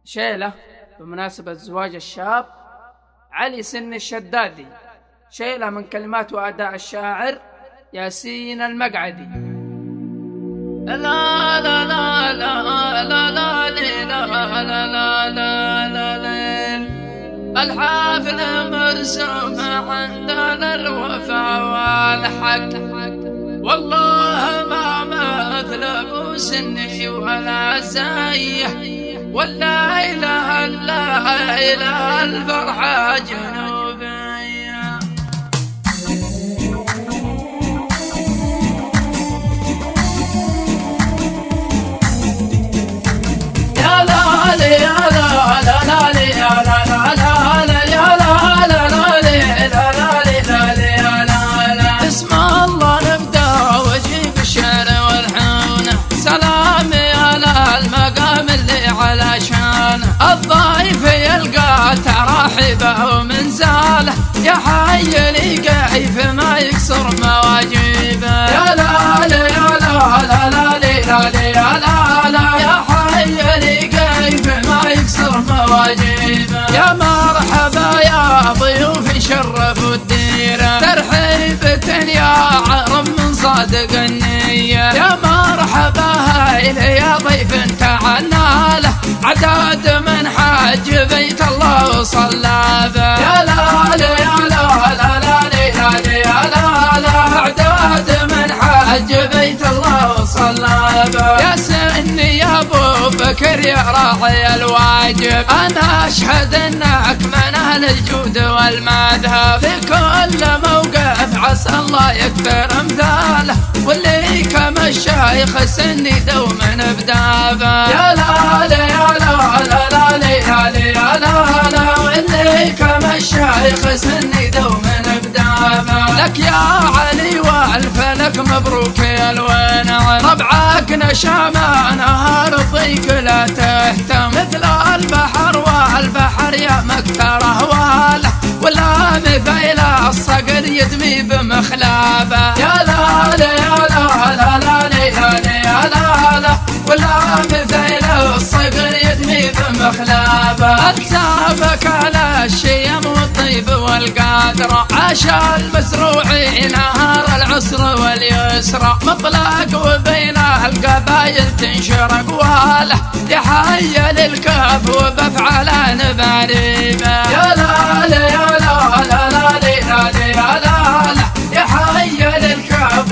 شيلة بمناسبة زواج الشاب علي سن الشدادي، شيلة من كلمات وأداء الشاعر ياسين المقعدي. لا لا لا لا لا لا لا لا لا لا لا الحافل مرسوم عندنا الوفا والحق، والله ما مثل ابو سني ولا زيه، ولا اله الا الفرحه جنوبيه. يا لا يا لا لا لا يا لا لا لا يا لا لا لا لا لا لا اسم الله نبدا واجيب الشعر والحونه، سلام يا لا المقام اللي على شانه، الضيف يلقى ترحبه ومنزاله، يا حي لي كيف ما يكسر مواجبه. يا لا لا يا لا لا لا يا لا لا يا حي لي كيف ما يكسر مواجبه. يا مرحبا يا ضيوف شرفوا الديره، ترحيبة يا عرب من صادق النية. يا مرحبا هايل يا ضيف تعالنا له، عداد من حج بيت الله وصلى به. يا لا لا يا لا لا لا يا لا لا عداد من حج بيت الله وصلى به. يا سني يا ابو بكر يا راعي الواجب، انا اشهد انك من اهل الجود والمذهب، في كل موقف عسى الله يكثر امثاله، واللي كما الشيخ سني دوما بدابه. يا لا لا يا لا لا لا يا لا لا واللي كما الشيخ سني دوما بدابه. لك يا علي والفلك مبروك يا الونعم، ربعك نشامه نهار الضيق لا تهتم، مثل البحر والبحر يا مكثره واله، ولا مثيل الصقر يدمي بمخلابه. يا لا لا يا لا لا لا يا لا لا ولا مثيل الصقر يدمي بمخلابه. أكسابك على الشيم والطيب والقادرة، عاش المزروعين نهار العسر واليسرى، مطلق وبين القبايل تنشر أقواله، يحيى للكف وبفعلان باريبه. يا لا لا يا لا لا لا يا لا لا يحيى للكف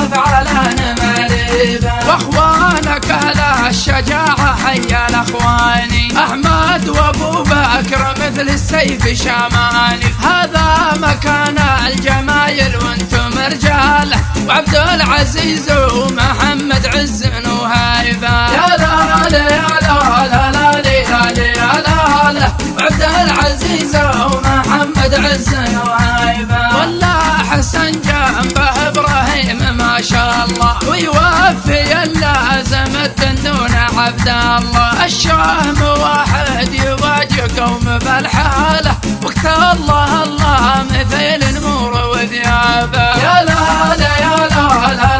وبفعلان باريبه. واخوانك اهل الشجاعه حيا الاخواني، احمد وابو بكر مثل السيف شماني، هذا مكان الجمايل وانتم رجاله، وعبد العزيز ومحمد عز وهيبه. يا لا لا يا لا لا لا يا لا لا وعبد العزيز ومحمد عز وهيبه. والله حسن جنبه ابراهيم ما شاء الله، ويوفي اللازم الدنون عبد الله، الشهم واحد يواجه قوم بالحاله، وقت الله الله مثل نمور وذيابه. يا لا لا يا لا لا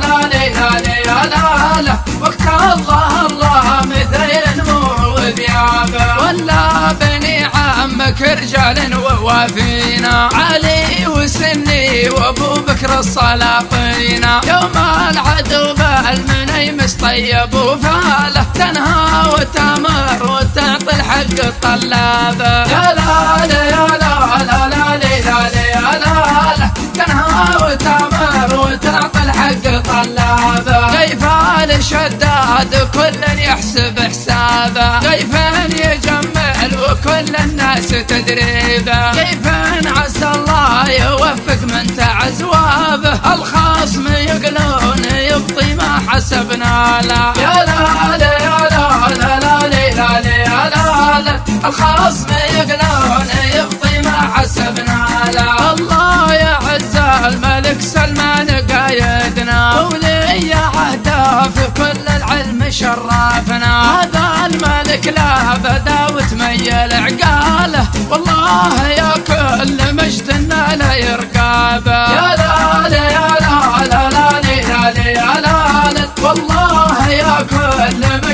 لا يا لا لا وقت الله الله مثل نمور وذيابه. ولا بني عمك رجال ووافينا، علي وسني وابو بكر الصلاطين، يوم العدو بالمنيمس طيب وفاله، تنهى وتامر وتعطي الحق الطلابه. يا لا لا يا لا لا لا يا لا لا تنهى وتامر وتعطي الحق طلابه. كيف الشداد كل يحسب حسابه، كيف يجمل وكل الناس تدريبه، كيف عسى الله يوفق من تعزوابه، الخصم يقلون يبطي ما حسبنا له. يا لا لا يا لا لا لا يا لا لا الخصم يقلون يبطي ما حسبنا له. الله يعز الملك سلمان قايدنا، ولي عهده في كل العلم شرفنا، هذا الملك لا بدا وتميل عقاله، والله يا كل مجد لا يرقابه. يا لا لا يا لا لا لا يا لا لا والله يا كل